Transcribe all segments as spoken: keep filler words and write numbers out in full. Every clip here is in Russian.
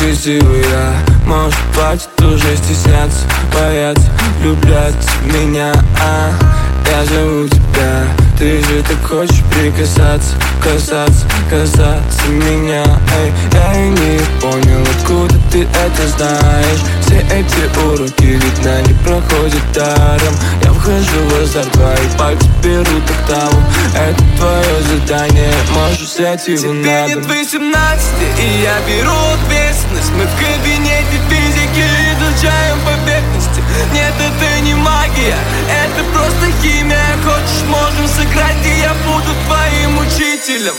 красивая, может, хватит уже стесняться, бояться, влюбляться в меня, а я зову тебя. Ты же так хочешь прикасаться, касаться, касаться меня. Эй, я и не понял, откуда ты это знаешь. Все эти уроки, видно, не проходят даром. Я вхожу в азарт, твои пальцы берут октаву. Это твое задание, можешь взять его на дом. Тебе нет восемнадцати, и я беру ответственность. Мы в кабинете физики изучаем поверхности. Нет, это не магия, это просто химия. Хочешь, можем сыграть, и я буду твоим учителем.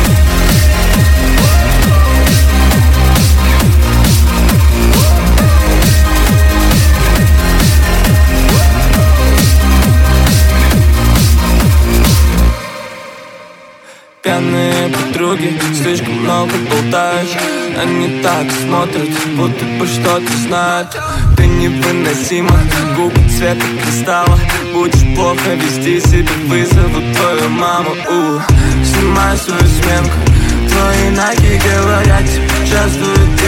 Пьяные подруги, слишком много болтаешь. Они так смотрят, будто бы что-то знают. Ты невыносима, губы цвета кристалла. Будешь плохо вести себя, вызову твою маму. У, Снимай свою сменку, твои ноги говорят, чувствуют